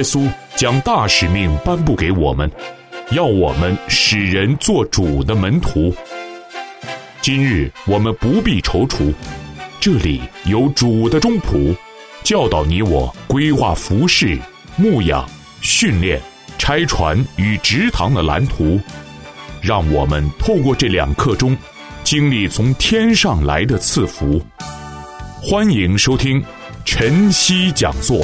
稣将大使命颁布给我们，要我们使人做主的门徒。今日我们不必踌躇，这里有主的中仆，教导你我规划服事、牧养、训练、差传与植堂的蓝图，让我们透过这2课中经历从天上来的赐福。欢迎收听晨曦讲座。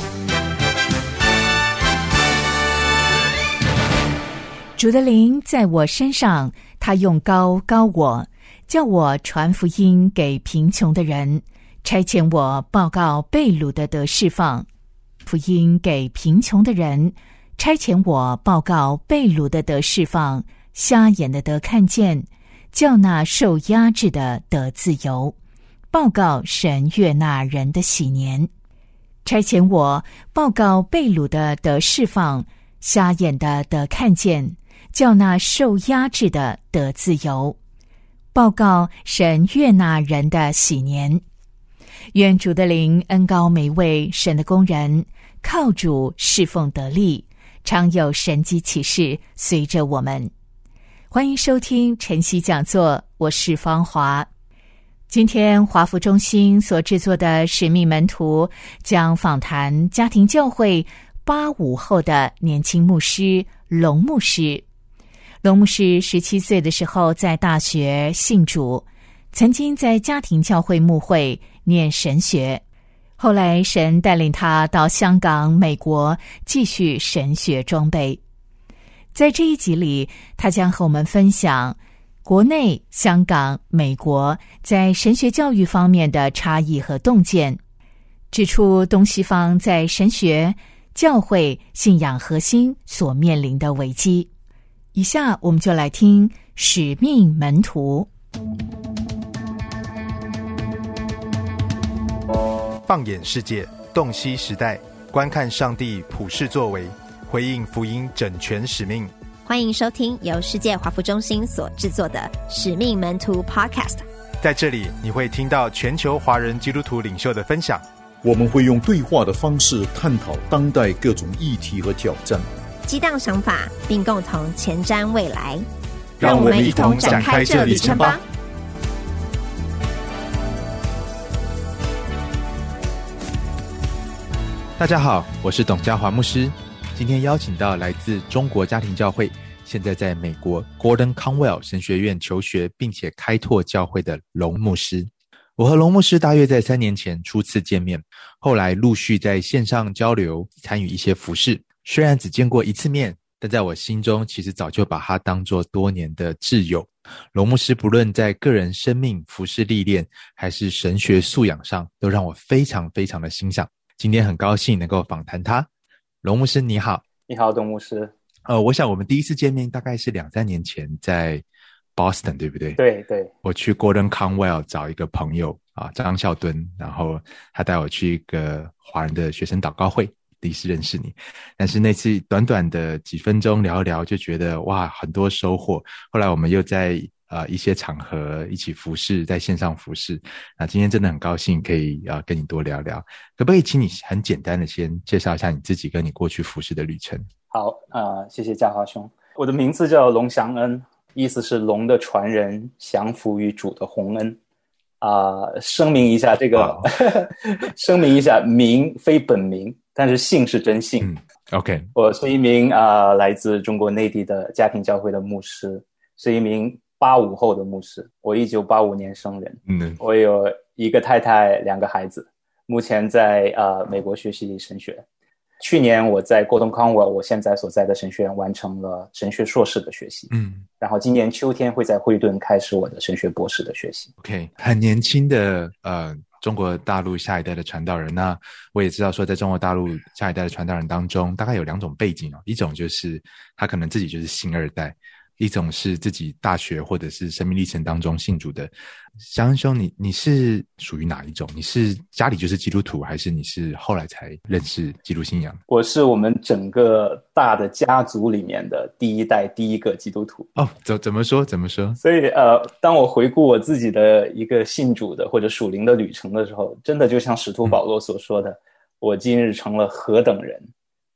主的灵在我身上，他用膏膏我，叫我传福音给贫穷的人，差遣我报告被掳的得释放。福音给贫穷的人，差遣我报告被掳的得释放，瞎眼的得看见，叫那受压制的得自由，报告神悦纳人的喜年。差遣我报告被掳的得释放，瞎眼的得看见，叫那受压制的得自由，报告神悦纳人的喜年。愿主的灵恩膏每位神的工人，靠主侍奉得力，常有神迹奇事随着我们。欢迎收听晨曦讲座，我是方华。今天华福中心所制作的使命门徒将访谈家庭教会85后的年轻牧师龙牧师。龙牧师17岁的时候在大学信主，曾经在家庭教会牧会念神学，后来神带领他到香港、美国继续神学装备。在这一集里，他将和我们分享国内、香港、美国在神学教育方面的差异和洞见，指出东西方在神学、教会、信仰核心所面临的危机。以下我们就来听使命门徒。 放眼世界，洞悉时代，观看上帝普世作为，回应福音整全使命。 欢迎收听由世界华福中心所制作的使命门徒 Podcast。 在这里你会听到全球华人基督徒领袖的分享， 我们会用对话的方式探讨当代各种议题和挑战， 激荡想法，并共同前瞻未来。 让我们一同展开这旅程吧。 大家好，我是董家华牧师。今天邀请到来自中国家庭教会，现在在美国 Gordon Conwell 神学院求学，并且开拓教会的龙牧师。我和龙牧师大约在3年前初次见面，后来陆续在线上交流，参与一些服事。虽然只见过1次面，但在我心中其实早就把他当作多年的挚友。龙牧师不论在个人生命、服事历练，还是神学素养上，都让我非常非常的欣赏。今天很高兴能够访谈他。龙牧师你好。 你好，董牧师。 我想我们第一次见面大概是2-3年前在 Boston 对不对？ 对对。 我去 Gordon Conwell 找一个朋友张孝敦，然后他带我去一个华人的学生祷告会，第一次认识你。但是那次短短的几分钟聊一聊，就觉得哇很多收获。后来我们又在一些场合一起服事，在线上服事。那今天真的很高兴可以跟你多聊聊，可不可以请你很简单的先介绍一下你自己跟你过去服事的旅程？ 好，谢谢家华兄。我的名字叫龙祥恩，意思是龙的传人，降服于主的洪恩。声明一下这个声明一下，名非本名，但是姓是真姓。 OK， 我是一名来自中国内地的家庭教会的牧师，是一名85后的牧师。我1985年生人。我有一个太太，2个孩子，目前在美国学习神学。去年我在 Gordon Conwell 我现在所在的神学院完成了神学硕士的学习。然后今年秋天会在惠顿开始我的神学博士的学习。 OK， 很年轻的中国大陆下一代的传道人。那我也知道说在中国大陆下一代的传道人当中大概有2种背景一种就是他可能自己就是星2代，一种是自己大学或者是生命历程当中信主的。祥恩兄，你是属于哪一种？你是家里就是基督徒，还是你是后来才认识基督信仰？ 我是我们整个大的家族里面的第一代第一个基督徒。 哦，怎么说？所以当我回顾我自己的一个信主的或者属灵的旅程的时候，真的就像使徒保罗所说的，我今日成了何等人，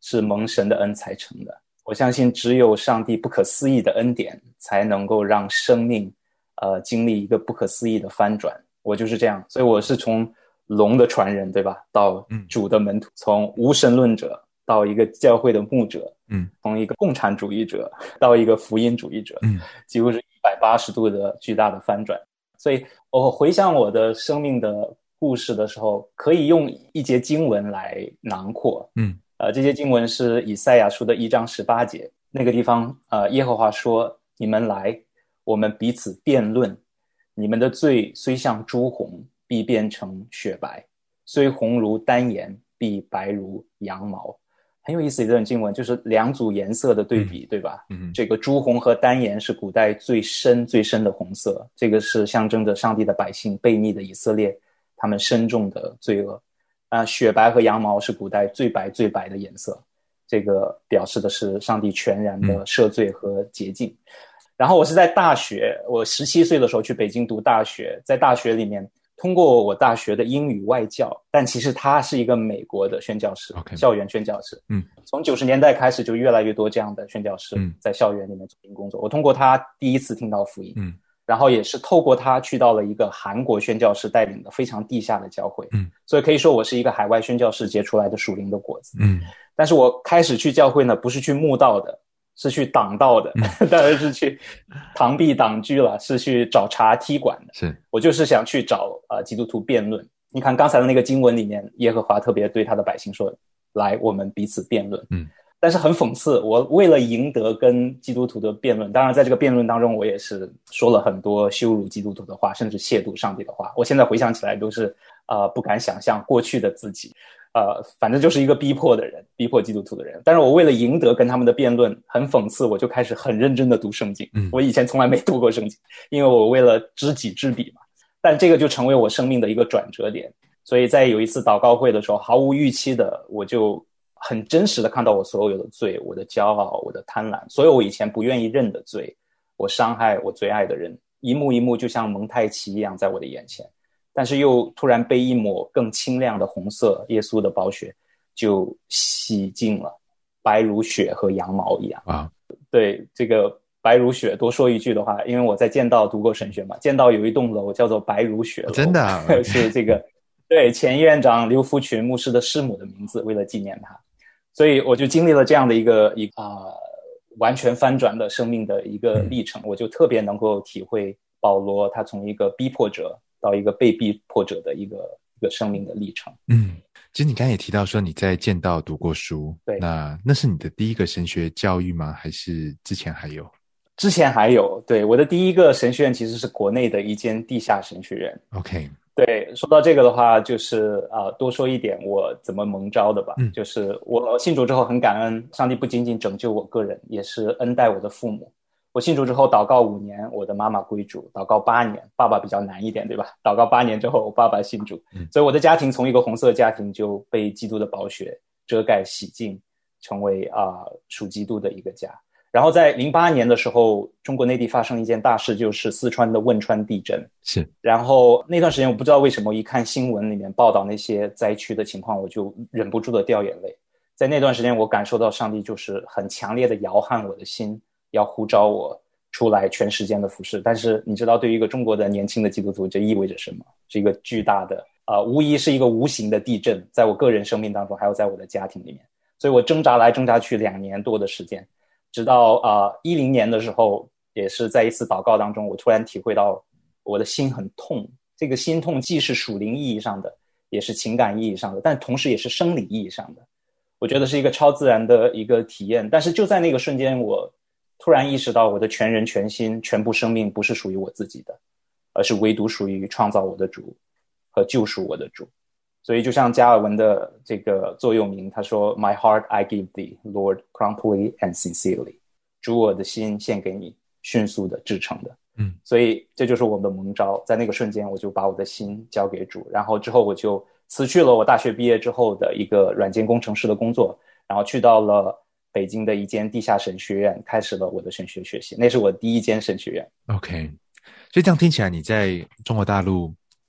是蒙神的恩才成的。我相信只有上帝不可思议的恩典才能够让生命经历一个不可思议的翻转。我就是这样，所以我是从龙的传人，对吧，到主的门徒，从无神论者到一个教会的牧者，从一个共产主义者到一个福音主义者，几乎是180度的巨大的翻转。所以我回想我的生命的故事的时候，可以用一节经文来囊括。这些经文是以赛亚书的1章18节，那个地方耶和华说，你们来，我们彼此辩论，你们的罪虽像朱红，必变成雪白，虽红如丹颜，必白如羊毛。很有意思的一段经文，就是两组颜色的对比，对吧？这个朱红和丹颜是古代最深最深的红色，这个是象征着上帝的百姓悖逆的以色列他们深重的罪恶。雪白和羊毛是古代最白最白的颜色，这个表示的是上帝全然的赦罪和洁净。然后我是在大学，我17岁的时候去北京读大学，在大学里面通过我大学的英语外教，但其实它是一个美国的宣教士，校园宣教士。从90年代开始就越来越多这样的宣教士在校园里面做工作。我通过他第一次听到福音，然后也是透过他去到了一个韩国宣教士带领的非常地下的教会，所以可以说我是一个海外宣教士结出来的属灵的果子。但是我开始去教会呢，不是去慕道的，是去挡道的，当然是去螳臂挡车了，是去找茬踢馆的。是我就是想去找基督徒辩论。你看刚才的那个经文里面，耶和华特别对他的百姓说，来，我们彼此辩论。但是很讽刺，我为了赢得跟基督徒的辩论，当然在这个辩论当中我也是说了很多羞辱基督徒的话，甚至亵渎上帝的话，我现在回想起来都是不敢想象过去的自己，反正就是一个逼迫的人，逼迫基督徒的人。但是我为了赢得跟他们的辩论，很讽刺，我就开始很认真的读圣经。我以前从来没读过圣经，因为我为了知己知彼嘛。但这个就成为我生命的一个转折点。所以在有一次祷告会的时候，毫无预期的，我就很真实的看到我所有的罪，我的骄傲，我的贪婪，所有我以前不愿意认的罪，我伤害我最爱的人，一幕一幕就像蒙太奇一样在我的眼前。但是又突然被一抹更清亮的红色，耶稣的宝血就洗净了，白如雪和羊毛一样啊。对，这个白如雪多说一句的话，因为我在剑道读过神学嘛，剑道有一栋楼叫做白如雪楼， 真的啊是这个对前院长刘福群牧师的师母的名字，为了纪念他。所以我就经历了这样的一个完全翻转的生命的一个历程，我就特别能够体会保罗他从一个逼迫者到一个被逼迫者的一个生命的历程。 其实你刚才也提到说你在剑道读过书， 对， 那是你的第一个神学教育吗？还是之前还有？ 之前还有，对，我的第一个神学院其实是国内的一间地下神学院。 OK， 对，说到这个的话，就是多说一点我怎么蒙召的吧。就是我信主之后很感恩，上帝不仅仅拯救我个人，也是恩待我的父母。我信主之后祷告5年，我的妈妈归主，祷告8年，爸爸比较难一点，对吧？祷告8年之后，我爸爸信主，所以我的家庭从一个红色家庭就被基督的宝血遮盖洗净，成为属基督的一个家。然后在08年的时候，中国内地发生一件大事，就是四川的汶川地震。 是。 然后那段时间我不知道为什么，一看新闻里面报道那些灾区的情况，我就忍不住的掉眼泪。在那段时间我感受到上帝就是很强烈的摇撼我的心，要呼召我出来全时间的服事。但是你知道对于一个中国的年轻的基督徒这意味着什么？是一个巨大的无疑是一个无形的地震，在我个人生命当中还有在我的家庭里面。所以我挣扎来挣扎去2年多的时间，直到10年的时候，也是在一次祷告当中，我突然体会到我的心很痛。这个心痛既是属灵意义上的，也是情感意义上的，但同时也是生理意义上的。我觉得是一个超自然的一个体验。但是就在那个瞬间，我突然意识到我的全人全心全部生命不是属于我自己的，而是唯独属于创造我的主和救赎我的主。所以就像加尔文的这个座右铭，他说 My heart I give thee, Lord, promptly and sincerely。 主，我的心献给你，迅速的至诚的。所以这就是我们的蒙召。在那个瞬间我就把我的心交给主，然后之后我就辞去了我大学毕业之后的一个软件工程师的工作，然后去到了北京的一间地下神学院，开始了我的神学学习。那是我第一间神学院。 OK， 所以这样听起来你在中国大陆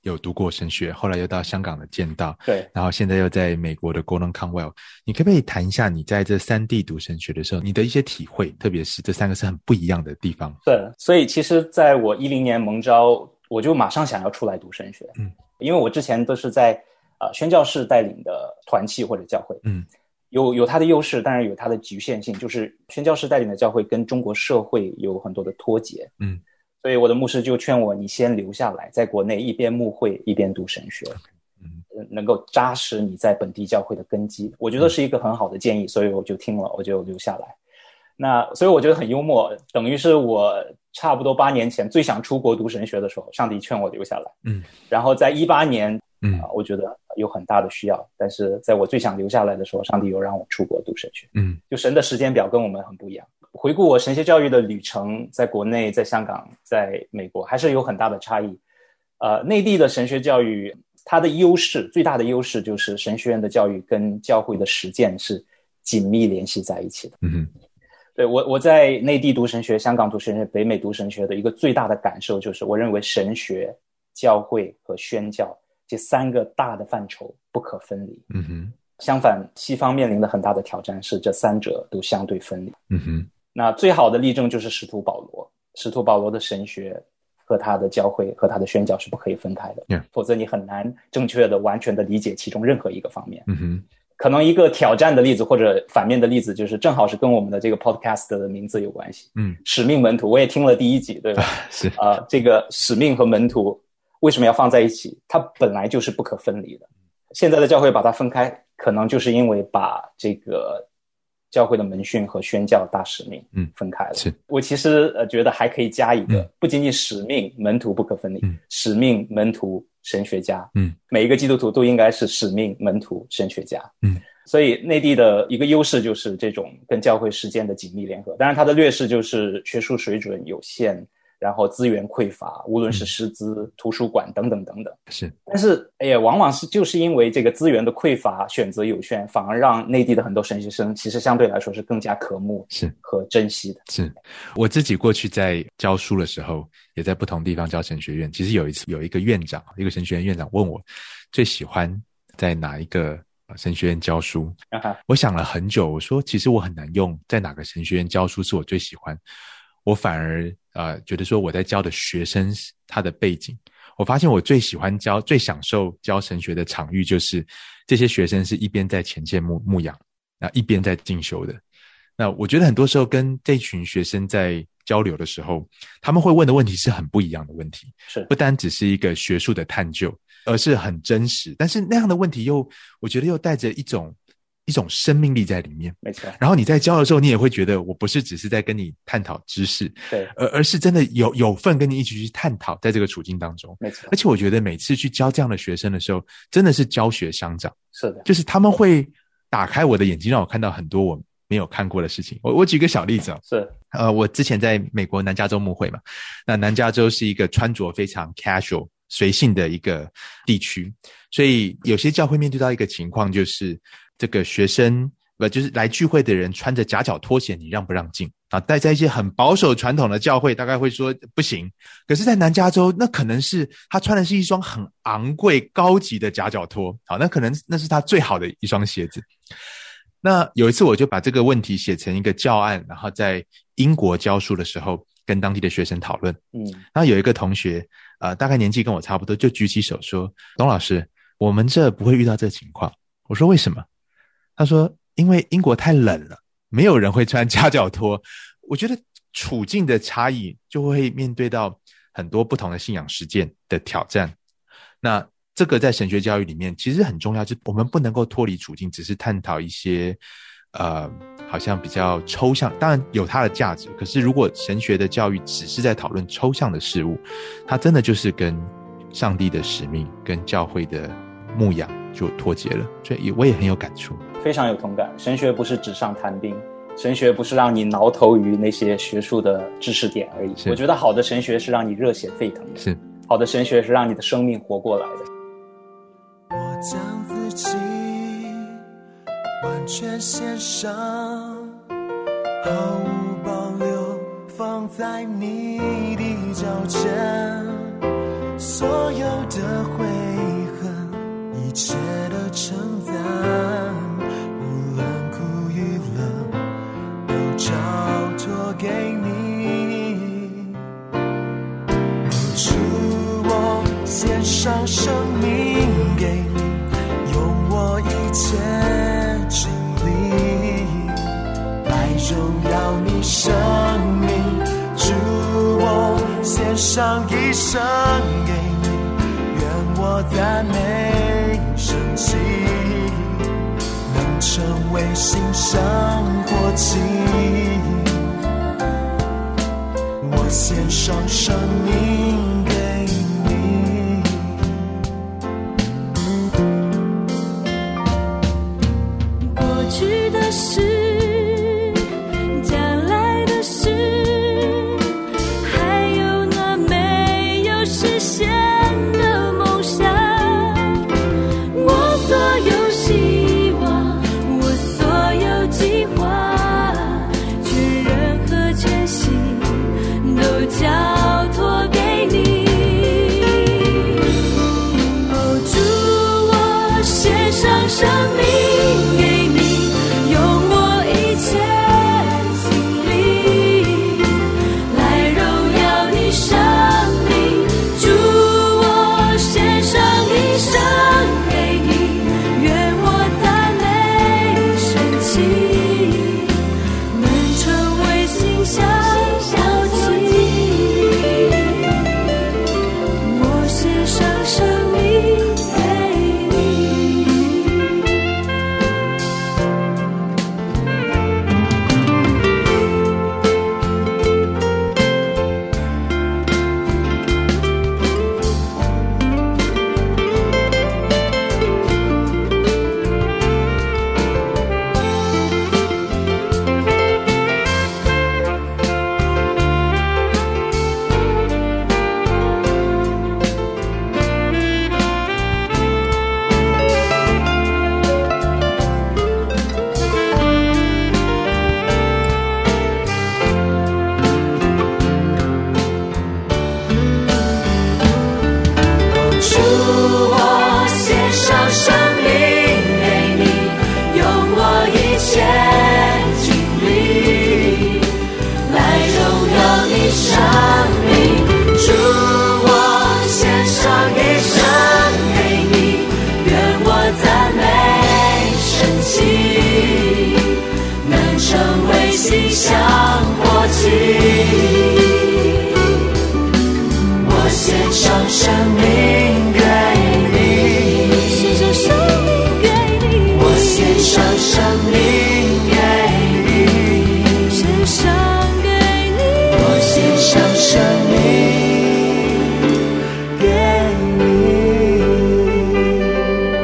有读过神学，后来又到香港的剑道， 对， 然后现在又在美国的 Gordon Conwell， 你可不可以谈一下你在这3地读神学的时候，你的一些体会，特别是这3个是很不一样的地方？ 对，所以其实在我10年蒙召，我就马上想要出来读神学，因为我之前都是在宣教士带领的团契或者教会，有它的优势，当然有它的局限性，就是宣教士带领的教会跟中国社会有很多的脱节，所以我的牧师就劝我，你先留下来，在国内一边牧会一边读神学，能够扎实你在本地教会的根基，我觉得是一个很好的建议，所以我就听了，我就留下来。那所以我觉得很幽默，等于是我差不多8年前最想出国读神学的时候，上帝劝我留下来，然后在18年我觉得有很大的需要，但是在我最想留下来的时候，上帝又让我出国读神学，就神的时间表跟我们很不一样。回顾我神学教育的旅程，在国内、在香港、在美国，还是有很大的差异。内地的神学教育，它的优势，最大的优势就是神学院的教育跟教会的实践是紧密联系在一起的。对，我在内地读神学、香港读神学、北美读神学的一个最大的感受就是，我认为神学、教会和宣教这3个大的范畴不可分离。相反，西方面临的很大的挑战是这3者都相对分离。那最好的例证就是使徒保罗，使徒保罗的神学和他的教会和他的宣教是不可以分开的，否则你很难正确的、完全的理解其中任何一个方面。可能一个挑战的例子或者反面的例子，就是正好是跟我们的这个 podcast 的名字有关系。使命门徒，我也听了第1集，对吧？是这个使命和门徒为什么要放在一起？它本来就是不可分离的。现在的教会把它分开，可能就是因为把这个教会的门训和宣教大使命分开了。我其实觉得还可以加一个，不仅仅使命门徒不可分离，使命门徒神学家，每一个基督徒都应该是使命门徒神学家。所以内地的一个优势就是这种跟教会实践的紧密联合，当然它的劣势就是学术水准有限，然后资源匮乏，无论是师资、图书馆等等等等。但是往往就是因为这个资源的匮乏、选择有限，反而让内地的很多神学生其实相对来说是更加渴慕和珍惜的。 我自己过去在教书的时候，也在不同地方教神学院，其实有一次有一个院长，一个神学院院长问我最喜欢在哪一个神学院教书。我想了很久，我说其实我很难用在哪个神学院教书是我最喜欢，我反而觉得说我在教的学生他的背景，我发现我最喜欢教、最享受教神学的场域，就是这些学生是一边在前线牧养，一边在进修的。那我觉得很多时候跟这群学生在交流的时候，他们会问的问题是很不一样的问题，不单只是一个学术的探究，而是很真实，但是那样的问题我觉得又带着一种生命力在里面。 没错。 然后你在教的时候，你也会觉得我不是只是在跟你探讨知识， 对， 而是真的有份跟你一起去探讨在这个处境当中。 没错。 而且我觉得每次去教这样的学生的时候，真的是教学相长。 是的。 就是他们会打开我的眼睛，让我看到很多我没有看过的事情。我举个小例子我之前在美国南加州牧会嘛，那南加州是一个穿着非常 casual 随性的一个地区，所以有些教会面对到一个情况，就是这个学生就是来聚会的人穿着夹脚拖鞋，你让不让进啊？在一些很保守传统的教会大概会说不行，可是在南加州那可能是他穿的是一双很昂贵高级的夹脚拖，好，那可能那是他最好的一双鞋子。那有一次我就把这个问题写成一个教案，然后在英国教书的时候跟当地的学生讨论。然后有一个同学大概年纪跟我差不多，就举起手说，董老师，我们这不会遇到这个情况。我说为什么？他说因为英国太冷了，没有人会穿夹脚拖。我觉得处境的差异就会面对到很多不同的信仰实践的挑战。那这个在神学教育里面其实很重要，就是我们不能够脱离处境，只是探讨一些好像比较抽象，当然有它的价值，可是如果神学的教育只是在讨论抽象的事物，它真的就是跟上帝的使命跟教会的牧养就脱节了。所以我也很有感触， 非常有同感。神学不是纸上谈兵，神学不是让你挠头于那些学术的知识点而已。我觉得好的神学是让你热血沸腾的，好的神学是让你的生命活过来的。 我将自己完全献上，毫无保留放在你的脚前，所有的回切的称赞，无论苦与乐都交托给你。主，我献上生命给你，用我一切经历来荣耀你生命。主，我献上一生给你，愿我赞美神迹能成为新生活气。我献上生命给你， 过去的事，将来的事，还有那没有实现的梦想，我所有希望，我所有计划，全人和全心都交托给你。哦，主，我献上生命给你，用我一切经历来荣耀你生命。主，我献上一生给你，愿我赞美神迹能成为馨香火气。我献上生命给你。主，我献上生命给你，用我一切经历来荣耀你生命。主，我献上一生给你，愿我赞美神迹能成为馨香火气。我献上生命给你，献上生命给你，我献上生命给你，献上给你，我献上生命给你。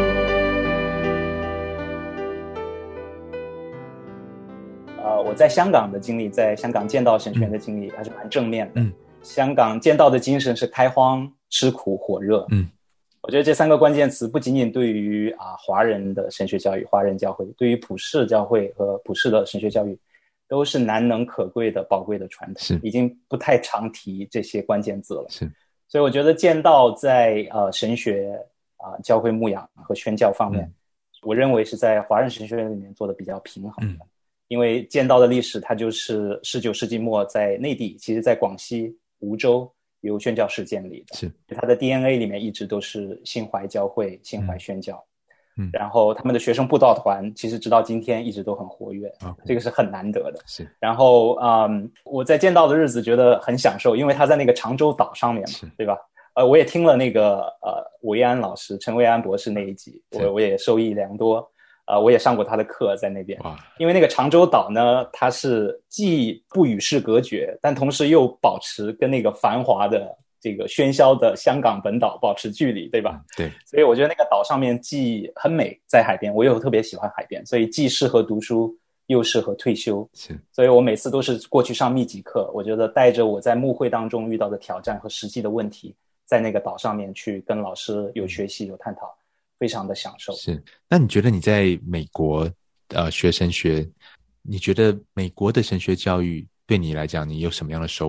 我在香港的经历，在香港见到神学院的经历还是蛮正面的。香港见到的精神是开荒、吃苦、火热。我觉得这三个关键词不仅仅对于华人的神学教育、华人教会，对于普世教会和普世的神学教育都是难能可贵的宝贵的传统，已经不太常提这些关键字了。所以我觉得见到在神学教会牧养和宣教方面，我认为是在华人神学院里面做的比较平衡的。因为见到的历史它就是19世纪末在内地，其实在广西梧州由宣教士建立的，它的 DNA 里面一直都是心怀教会、心怀宣教。然后他们的学生布道团其实直到今天一直都很活跃，这个是很难得的。然后我在见到的日子觉得很享受，因为他在那个长洲岛上面嘛，对吧？我也听了那个维安老师陈维安博士那一集，我也受益良多。我也上过他的课在那边。因为那个长洲岛呢，它是既不与世隔绝，但同时又保持跟那个繁华的这个喧嚣的香港本岛保持距离，对吧？ 对。 所以我觉得那个岛上面既很美，在海边，我又特别喜欢海边，所以既适合读书又适合退休。所以我每次都是过去上密集课，我觉得带着我在牧会当中遇到的挑战和实际的问题，在那个岛上面去跟老师有学习有探讨，非常的享受。 那你觉得你在美国学神学，你觉得美国的神学教育对你来讲你有什么样的收获？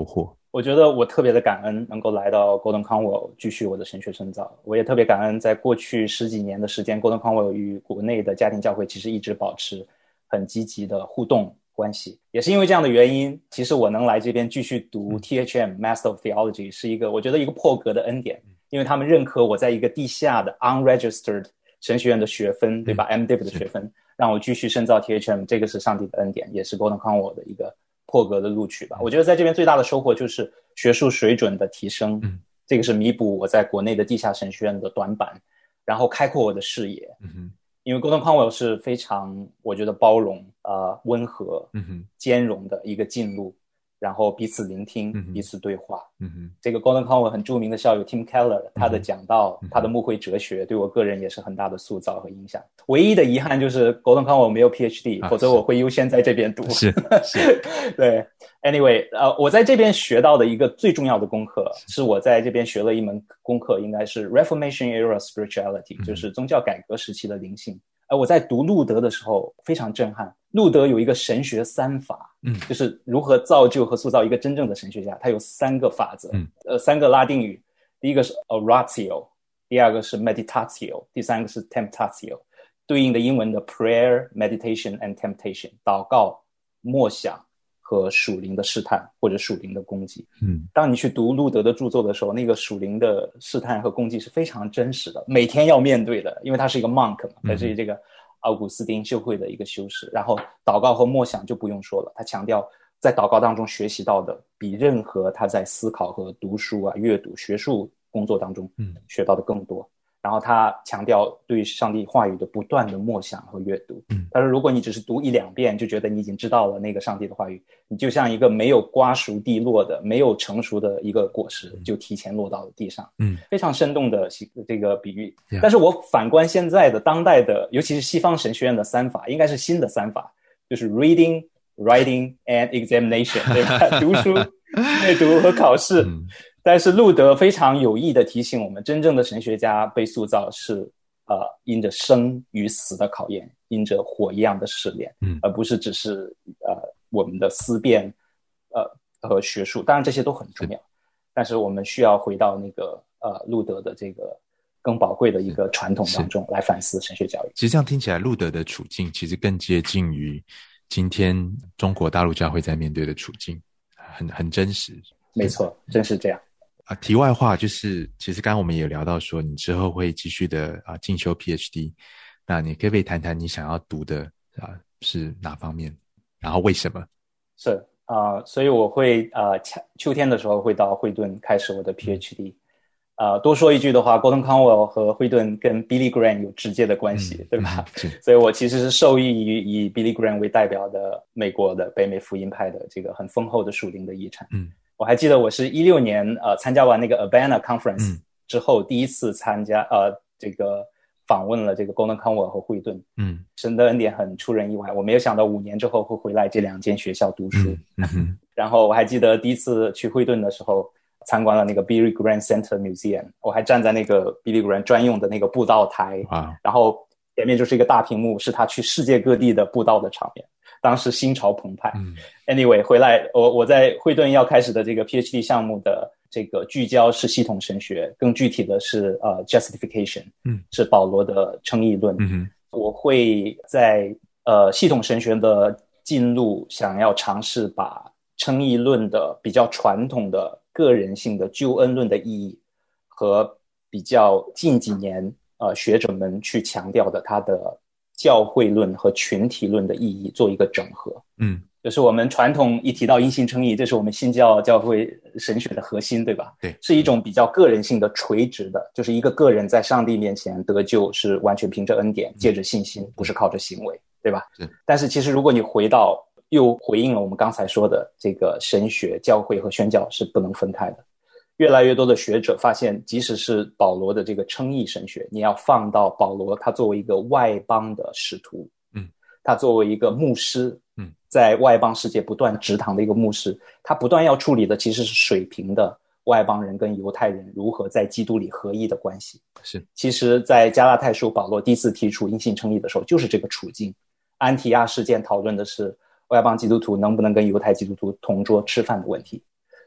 我觉得我特别的感恩能够来到 Gordon Conwell 继续我的神学深造，我也特别感恩在过去10几年的时间 Gordon Conwell 与国内的家庭教会其实一直保持很积极的互动关系，也是因为这样的原因，其实我能来这边继续读 THM Master of Theology 是一个我觉得一个破格的恩典，因为他们认可我在一个地下的 unregistered 神学院的学分，对吧？MDiv 的学分，让我继续深造 THM， 这个是上帝的恩典，也是 Gordon Conwell 的一个破格的录取吧。我觉得在这边最大的收获就是学术水准的提升，这个是弥补我在国内的地下神学院的短板，然后开阔我的视野。因为 Gordon Conwell 是非常我觉得包容温和兼容的一个进路，然后彼此聆听彼此对话。这个 Gordon Conwell 很著名的校友 Tim Keller 他的讲道他的牧会哲学对我个人也是很大的塑造和影响。唯一的遗憾就是 Gordon Conwell 没有 PhD，否则我会优先在这边读。是对 Anyway 我在这边学到的一个最重要的功课是我在这边学了一门功课，应该是 Reformation Era Spirituality，就是宗教改革时期的灵性。我在读路德的时候非常震撼，路德有一个神学3法，就是如何造就和塑造一个真正的神学家，他有3个法则，3个拉丁语，第一个是 oratio， 第二个是 meditatio， 第三个是 temptatio， 对应的英文的 prayer meditation and temptation， 祷告默想和属灵的试探或者属灵的攻击。当你去读路德的著作的时候，那个属灵的试探和攻击是非常真实的，每天要面对的，因为他是一个 monk 嘛，他是这个奥古斯丁修会的一个修士。然后祷告和默想就不用说了，他强调在祷告当中学习到的比任何他在思考和读书阅读学术工作当中学到的更多。然后他强调对上帝话语的不断的默想和阅读。但是如果你只是读1-2遍就觉得你已经知道了那个上帝的话语，你就像一个没有瓜熟蒂落的没有成熟的一个果实就提前落到了地上。非常生动的这个比喻。但是我反观现在的当代的尤其是西方神学院的3法，应该是新的3法，就是 reading writing and examination， 对吧？读书阅读和考试。但是路德非常有意的提醒我们，真正的神学家被塑造是因着生与死的考验，因着火一样的试炼，而不是只是我们的思辨和学术，当然这些都很重要，但是我们需要回到那个路德的这个更宝贵的一个传统当中来反思神学教育。 其实这样听起来路德的处境其实更接近于今天中国大陆教会在面对的处境，很真实。 没错，真是这样。 题外话就是，其实刚刚我们也有聊到说，你之后会继续的进修 PhD， 那你可不可以谈谈你想要读的是哪方面，然后为什么？ 是所以我会秋天的时候会到惠顿开始我的 PhD。多说一句的话 ，Gordon Conwell 和惠顿跟 Billy Graham 有直接的关系，对吧？所以我其实是受益于以 Billy Graham 为代表的美国的北美福音派的这个很丰厚的属灵的遗产。我还记得我是16年参加完那个 Urbana Conference 之后，第一次参加这个访问了这个 Gordon Conwell 和惠顿。神的恩典很出人意外，我没有想到5年之后会回来这2间学校读书。然后我还记得第一次去惠顿的时候，参观了那个 Billy Graham Center Museum， 我还站在那个 Billy Graham 专用的那个布道台，然后前面就是一个大屏幕，是他去世界各地的布道的场面，当时心潮澎湃。Anyway 回来我在惠顿要开始的这个 PhD 项目的这个聚焦是系统神学，更具体的是justification， 是保罗的称义论。我会在系统神学的进路想要尝试把称义论的比较传统的个人性的救恩论的意义和比较近几年学者们去强调的他的教会论和群体论的意义做一个整合。就是我们传统一提到因信称义，这是我们新教会神学的核心，对吧？对，是一种比较个人性的垂直的，就是一个个人在上帝面前得救是完全凭着恩典，借着信心，不是靠着行为，对吧？但是其实如果你又回应了我们刚才说的这个神学、教会和宣教是不能分开的。越来越多的学者发现，即使是保罗的这个称义神学，你要放到保罗他作为一个外邦的使徒，他作为一个牧师，在外邦世界不断植堂的一个牧师，他不断要处理的其实是水平的外邦人跟犹太人如何在基督里合一的关系。其实在加拉太书保罗第一次提出因信称义的时候就是这个处境。安提阿事件讨论的是外邦基督徒能不能跟犹太基督徒同桌吃饭的问题。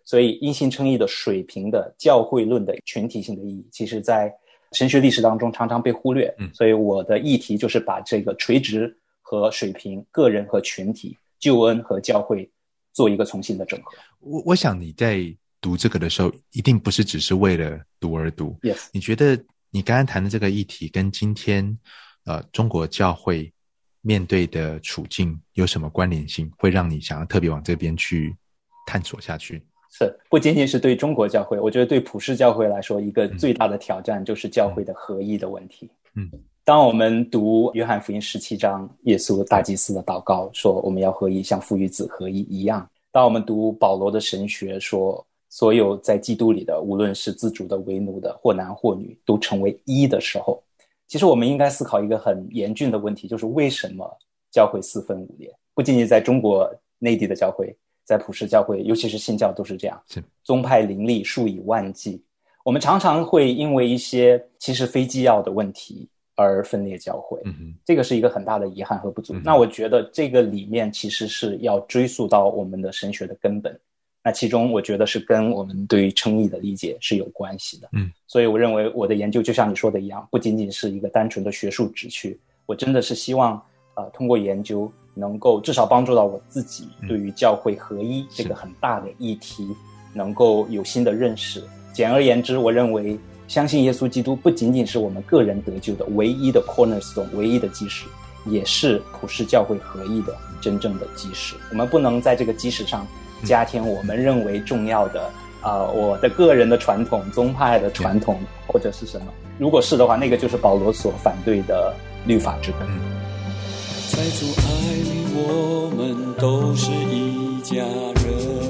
所以因信称义的水平的教会论的群体性的意义，其实在神学历史当中常常被忽略。所以我的议题就是把这个垂直和水平、个人和群体、救恩和教会做一个重新的整合。 我想你在读这个的时候，一定不是只是为了读而读。 Yes， 你觉得你刚刚谈的这个议题跟今天中国教会面对的处境有什么关联性，会让你想要特别往这边去探索下去？ 是，不仅仅是对中国教会，我觉得对普世教会来说，一个最大的挑战就是教会的合一的问题。当我们读约翰福音17章，耶稣大祭司的祷告说我们要合一，像父与子合一一样。当我们读保罗的神学说所有在基督里的，无论是自主的为奴的，或男或女，都成为一的时候，其实我们应该思考一个很严峻的问题，就是为什么教会四分五裂？不仅仅在中国内地的教会，在普世教会，尤其是新教都是这样，宗派林立，数以万计。我们常常会因为一些其实非基要的问题而分裂教会，这个是一个很大的遗憾和不足。那我觉得这个里面其实是要追溯到我们的神学的根本，那其中我觉得是跟我们对于称义的理解是有关系的。所以我认为我的研究就像你说的一样，不仅仅是一个单纯的学术旨趣，我真的是希望通过研究能够至少帮助到我自己对于教会合一这个很大的议题能够有新的认识。简而言之，我认为相信耶稣基督不仅仅是我们个人得救的唯一的 cornerstone， 唯一的基石，也是普世教会合一的真正的基石。我们不能在这个基石上加添我们认为重要的我的个人的传统、宗派的传统或者是什么。如果是的话，那个就是保罗所反对的律法之根。 在主爱里，我们都是一家人，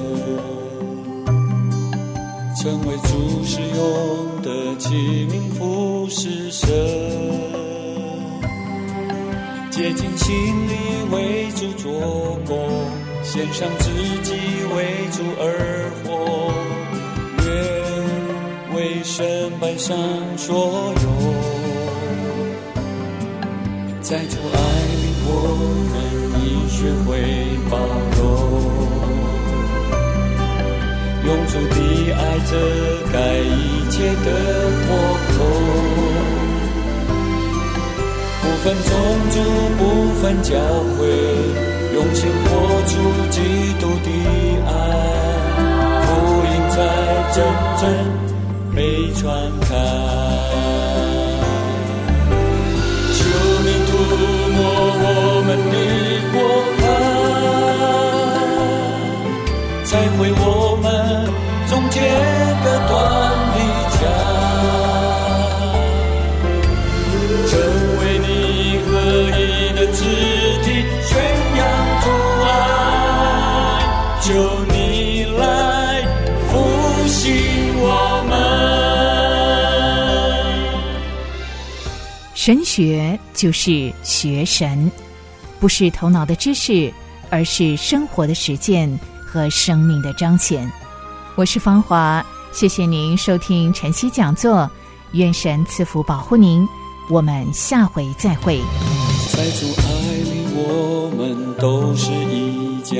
成为主使用的器皿服侍神，竭尽心力为主做工，献上自己为主而活，愿为神摆上所有。在主爱里，我们已学会包容，用主的爱遮盖一切的破口，不分种族，不分教会，用心活出基督的爱，福音才真正被传开。求你涂抹我们的过犯，才会我们终结各断的墙，成为你合一的肢体，宣扬主爱，求你来复兴我们。 神学就是学神，不是头脑的知识，而是生活的实践和生命的彰显。我是芳华，谢谢您收听晨曦讲座，愿神赐福保护您，我们下回再会。 在主爱里，我们都是一家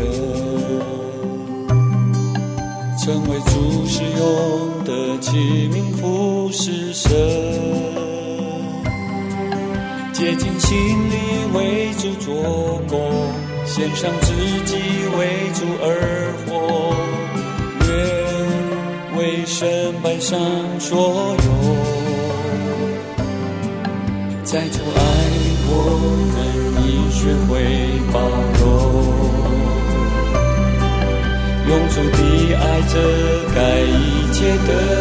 人，成为主使用的器皿服侍神，竭尽心力为主做工，献上自己为主而活，愿为神摆上所有。在主爱里，我们已学会包容，用主的爱遮盖一切的